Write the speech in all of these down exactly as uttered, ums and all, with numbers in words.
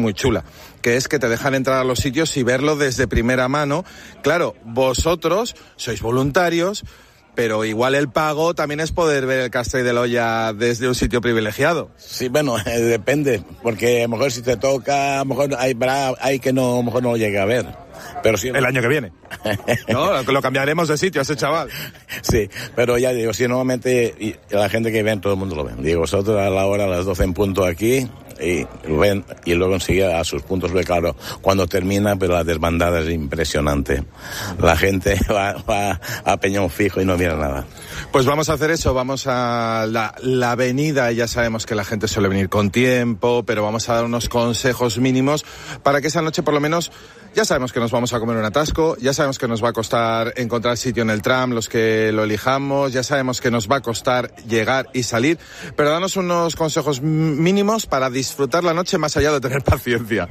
muy chula, que es que te dejan entrar a los sitios y verlo desde primera mano. Claro, vosotros sois voluntarios, pero igual el pago también es poder ver el Castell de l'Olla desde un sitio privilegiado. Sí, bueno, eh, depende, porque a lo mejor si te toca, a lo mejor hay, hay que no, a lo mejor no lo llegue a ver. Pero sí, el año que viene. No, lo cambiaremos de sitio a ese chaval. Sí, pero ya digo, sí, normalmente y la gente que ven, todo el mundo lo ve. Digo, vosotros a la hora, a las doce en punto aquí, y lo ven, y luego enseguida a sus puntos, ve claro, cuando termina, pero la desbandada es impresionante. La gente va, va a peñón fijo y no mira nada. Pues vamos a hacer eso, vamos a la, la avenida, y ya sabemos que la gente suele venir con tiempo, pero vamos a dar unos consejos mínimos para que esa noche por lo menos, ya sabemos que nos vamos a comer un atasco, ya sabemos que nos va a costar encontrar sitio en el tram, los que lo elijamos, ya sabemos que nos va a costar llegar y salir, pero danos unos consejos mínimos para disfrutar la noche más allá de tener paciencia.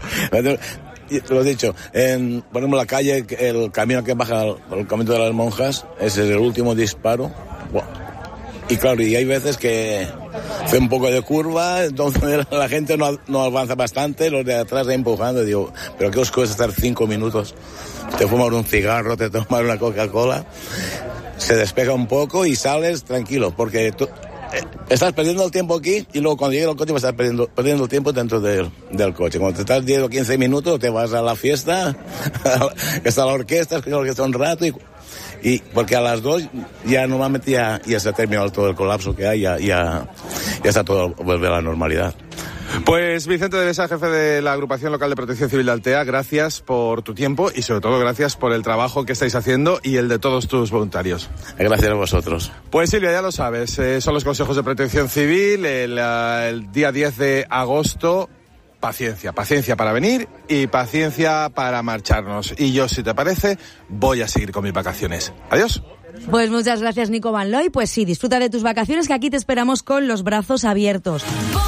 Lo he dicho, en, ponemos la calle, el camino que baja por el camino de las monjas, ese es el último disparo. Wow. Y claro, y hay veces que hace un poco de curva, entonces la gente no, no avanza bastante, los de atrás empujando, y digo, pero ¿qué os cuesta estar cinco minutos? Te fumas un cigarro, te tomas una Coca-Cola, se despeja un poco y sales tranquilo, porque tú eh, estás perdiendo el tiempo aquí y luego cuando llegue el coche vas a estar perdiendo, perdiendo el tiempo dentro del, del coche. Cuando te estás diez o quince minutos te vas a la fiesta, está la orquesta, es la orquesta un rato y... Y porque a las dos ya normalmente ya, ya se ha terminado todo el colapso que hay, ya, ya, ya está todo, vuelve a la normalidad. Pues Vicente de Besa, jefe de la Agrupación Local de Protección Civil de Altea, gracias por tu tiempo y sobre todo gracias por el trabajo que estáis haciendo y el de todos tus voluntarios. Gracias a vosotros. Pues Silvia, ya lo sabes, eh, son los consejos de Protección Civil, el, el día diez de agosto... Paciencia, paciencia para venir y paciencia para marcharnos. Y yo, si te parece, voy a seguir con mis vacaciones. Adiós. Pues muchas gracias, Nico Van Looy. Pues sí, disfruta de tus vacaciones, que aquí te esperamos con los brazos abiertos.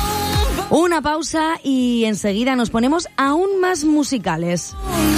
Una pausa y enseguida nos ponemos aún más musicales.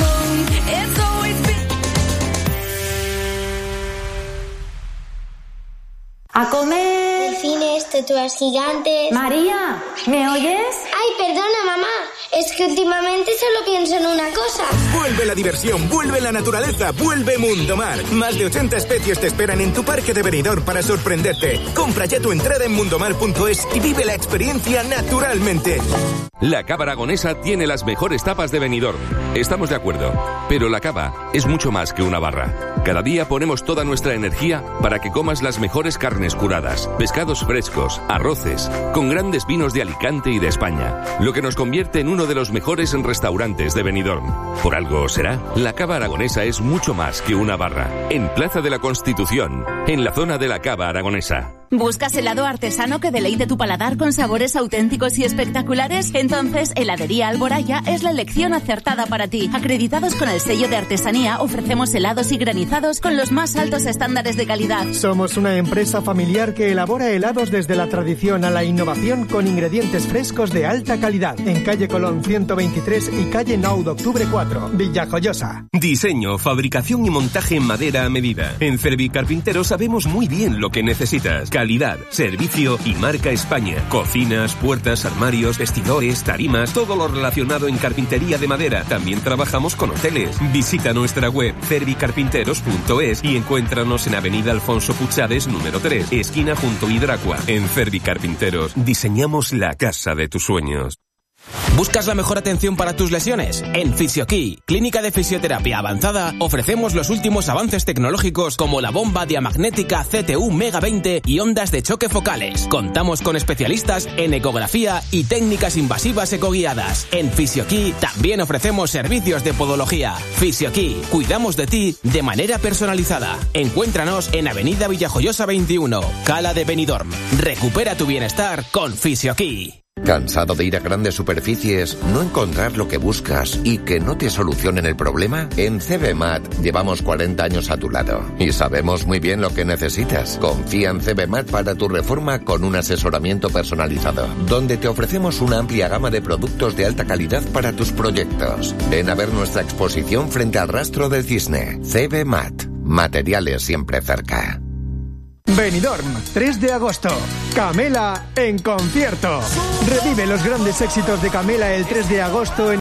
A comer. Delfines, tortugas gigantes. María, ¿me oyes? Ay, perdona, mamá. Es que últimamente solo pienso en una cosa. Vuelve la diversión, vuelve la naturaleza, vuelve Mundo Mar. Más de ochenta especies te esperan en tu parque de Benidorm para sorprenderte. Compra ya tu entrada en mundomar punto es y vive la experiencia naturalmente. La Cava Aragonesa tiene las mejores tapas de Benidorm. Estamos de acuerdo, pero la cava es mucho más que una barra. Cada día ponemos toda nuestra energía para que comas las mejores carnes curadas, pescados frescos, arroces, con grandes vinos de Alicante y de España, lo que nos convierte en uno de los mejores restaurantes de Benidorm. Por algo será, la Cava Aragonesa es mucho más que una barra. En Plaza de la Constitución, en la zona de la Cava Aragonesa. ¿Buscas helado artesano que deleite tu paladar con sabores auténticos y espectaculares? Entonces, Heladería Alboraya es la elección acertada para ti. Acreditados con el sello de artesanía, ofrecemos helados y granizados con los más altos estándares de calidad. Somos una empresa familiar que elabora helados desde la tradición a la innovación con ingredientes frescos de alta calidad. En calle Colón ciento veintitrés y calle nueve de octubre cuatro, Villajoyosa. Diseño, fabricación y montaje en madera a medida. En Cervi Carpintero sabemos muy bien lo que necesitas. Calidad, servicio y marca España. Cocinas, puertas, armarios, vestidores, tarimas, todo lo relacionado en carpintería de madera. También trabajamos con hoteles. Visita nuestra web cervicarpinteros punto es y encuéntranos en Avenida Alfonso Puchades número tres, esquina junto a Hidracua. En Cervi Carpinteros diseñamos la casa de tus sueños. ¿Buscas la mejor atención para tus lesiones? En Fisioquí, clínica de fisioterapia avanzada, ofrecemos los últimos avances tecnológicos como la bomba diamagnética C T U Mega veinte y ondas de choque focales. Contamos con especialistas en ecografía y técnicas invasivas ecoguiadas. En Fisioquí también ofrecemos servicios de podología. Fisioquí, cuidamos de ti de manera personalizada. Encuéntranos en Avenida Villajoyosa veintiuno, Cala de Benidorm. Recupera tu bienestar con Fisioquí. ¿Cansado de ir a grandes superficies, no encontrar lo que buscas y que no te solucionen el problema? En CBMAT llevamos cuarenta años a tu lado y sabemos muy bien lo que necesitas. Confía en CBMAT para tu reforma con un asesoramiento personalizado, donde te ofrecemos una amplia gama de productos de alta calidad para tus proyectos. Ven a ver nuestra exposición frente al Rastro del Cisne. CBMAT. Materiales siempre cerca. Benidorm, tres de agosto. Camela en concierto. Revive los grandes éxitos de Camela el tres de agosto en